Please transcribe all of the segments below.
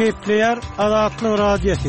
Gepleyer Azatlyk Radiosu.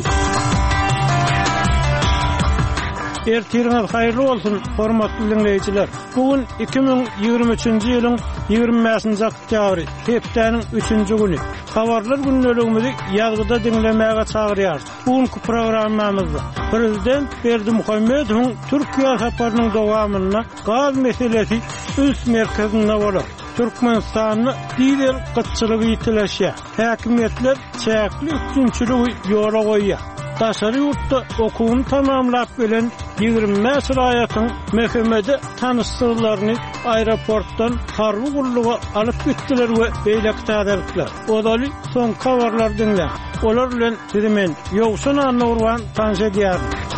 Ertiriniz hayırlı olsun, hormatly dinleyijiler. Bugün 2023-nji ýylyň 25-nji oktýabry, hepdeniň 3-nji güni. Habarlar günlüligimizi ýazgyda dinlemäge çagyrýar. Bugünkü programmamyzda Prezident Berdimuhammedowyň Türkiýe saparynyň dowamyna gaz meselesi üst merkezinde bolar. Türkmenistanyny diýer gıtçylygy ýitileşýär. Häkimetler çäkli üçinçiligi ýola goýýar. Daşary ýurtda okuwyny tamamlap bilen 20 raýatyň mehkemede tanışdyklaryny aeroportdan harby gulluga alyp gitdiler we beýlekde ederdiler. Odaly soň habarlar dinle. Olar bilen men ýogşan anurwan tanşa diýär.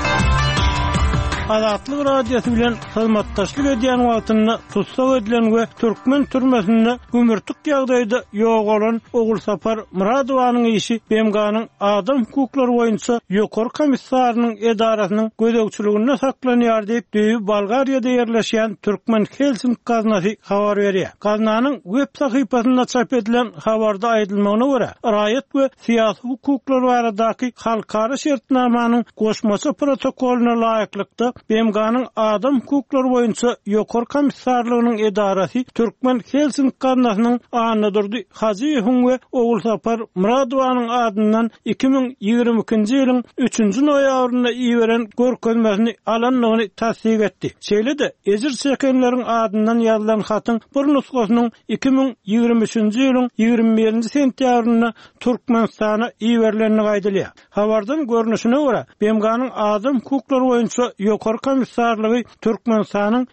Azatlyk Radiosu bilen hyzmatdaşlyk edýän wagtyny tutsak edilen we Türkmen türmesinde gümürtük ýagdaýda ýok bolan Ogul Sapar Muradowanyň işi BMG'nyň adam hukuklary boýunça ýokary komissarynyň edarasynyň gözegçiliginde saklanýar diýip Düýü Bolgariýada ýerleşýän Türkmen Helsinki gaznasy habar berýär. Gaznanyň web sahypasynda çap edilen habarda aýdylmagyna görä, raýat we syýasy hukuklary baradaky halkara şertnamanyň goşmasy protokoluna laýyklykda BMG'nyň adam hukuklary boýunça ýokary komissarlygynyň edarasy Türkmen Helsinki gaznasynyň anydyrdy. Hajiýewiň we Ogul Sapar Muradowanyň adyndan 2022-nji ýylyň 3-nji noýabryna iýeren görkezmesini alanlygyny tasdik etdi. Şeýle-de ejir çekenleriň adyndan ýazylan hatyň bir nusgasynyň 2023-nji ýylyň 21-nji sentýabryna Türkmenistana iýerilenini gaýdylýar. Habardan görnüşine görä BMG'nyň adam hukuklary boýunça ýokary komissarlygy Türkmenistanyň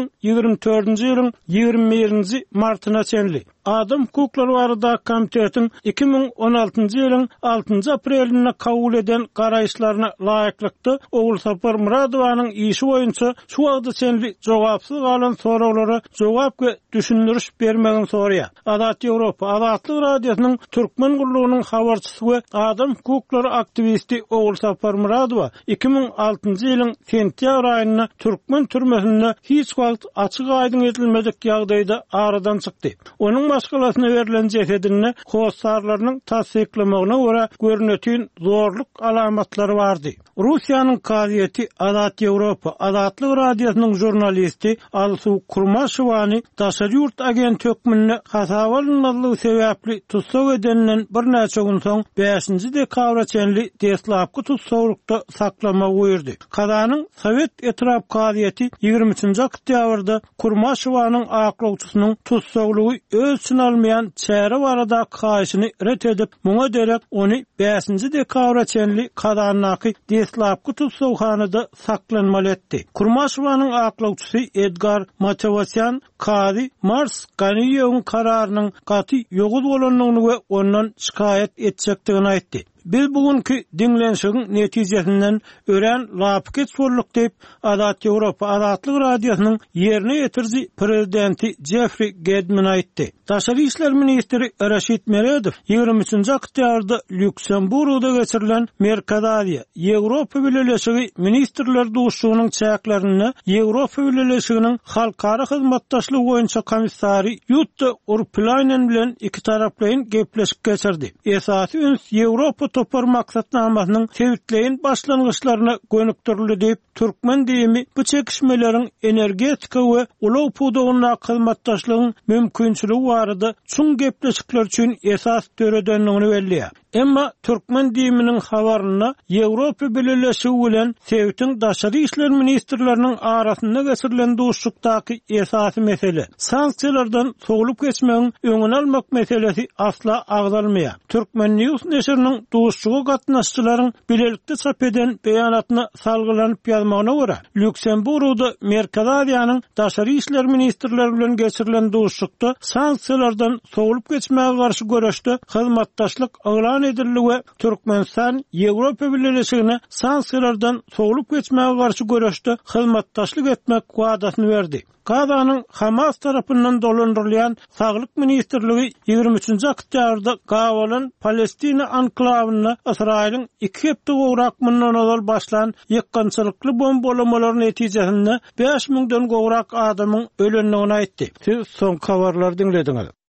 2024-nji ýylyň 21-nji martyna çenli. Adam hukuklary barada komitetiň 2016-njy ýylyň 6-njy apreline kabul eden garaýşlaryna laýyklykda Ogul Sapar Muradowanyň işi boýunça şu wagtda çenli jogapsyz galan soraglary jogap we düşündiriş bermegin soraýar. Azat Ýewropa Azatlyk Radiosynyň Türkmen gullugynyň habarçysy we adam hukuklary aktivisti Ogul Sapar Muradowa 2006-njy ýylyň sentýabr aýyna Türkmen türmesinde hiç wagt açyk aýdyn edilmedik ýagdaýda aradan çykdy. Onuň başgalasyna berilen jesedini hossarlarynyň tasdiklamagyna görä görnetýän zorluk alamatlary bardy. Russiýanyň gazieti Azat Ýewropa Azatlyk Radiosynyň jurnalisti Alsu Kurmaşowany Daşary ýurt agent hökmüne hasawalynmalygy sebäpli tutsak edenden bir näçe gün soň 5-nji dekabra çenli deslapky tutsaklykda saklama goýurdy. Kazanyň Sowet etrap gazieti 23-nji oktýabrda Kurmaşowanyň aklawçysynyň tutsaklygy öz için almayan çäre barada kaýşyny ret edip muňa derek ony 5-nji dekabra çenli kazanyny deslapky tutsakhanada saklanmaly etdi. Kurmaşowanyň aklawçysy Edgar Matevosyan Kadi Mars Ganiýewiň kararynyň gaty ýogul bolanlygyny we ondan şikayet etjekdigini aýtdy. Biz bugünkü dinlenşigiň netijesinden ören lapket boluk diýip Azat Ýewropa Azatlyk Radiosynyň ýerine ýetirji prezidenti Jeffrey Gedman aýtdy. Daşary işler ministri Raşid Meredow 23-nji oktýabrda Lüksemburgda geçirilen Merkez Aziýa Ýewropa Birleşigi Ministrler Duşugynyň çäklerini Ýewropa Birleşiginiň halkara hyzmatdaşlygy boýunça komissary Jutta Urpilainen bilen iki taraplaryň gepleşip geçirdi. Esasy üns Ýewropa topar maksatnamasynyň tewitleýin başlangyçlaryna gönükdirildi diýip Türkmen diýimi bu çekişmeleriň energetika we ulaw puwdagyna hyzmatdaşlygyň mümkinçiligi barada çuň gepleşikler üçin esas töredenligini belliýär. Emma Türkmen diýiminiň habaryna Ýewropa Birleşigi bilen Sowetiň daşary işler ministrleriniň arasynda geçirilen duşlukdaky esasy mesele sanksiýalardan sogulup geçmegiň öňüni almak meselesi asla agdalmaýar. Türkmen News neşriniň duşlugy gatnaşçylaryň bilelikde çap eden beýanatyna salgylanyp ýazmagyna görä Lüksemburgda Merkez Aziýanyň daşary işler ministrleri bilen geçirilen duşlukda sanksiýalardan sogulup geçmäge garşy görüşde hyzmatdaşlyk aglan edildi we Türkmenistan Ýewropa Birleşigine sanksiýalardan sogulup geçmäge garşy görüşde hyzmatdaşlyk etmek wadasyny berdi. Kazanyň Hamas tarapyndan dolandyrylýan Saglyk ministrligi 23-nji oktýabrda gawalan Palestina anklawyna Israýlyň 2 hepde gowrak mundan ozal başlan ýykgynçylykly bombalamalar netijesinde 5000-den gowrak adamyň ölenligini aýtdy. Siz soň habarlar dinlediňiz.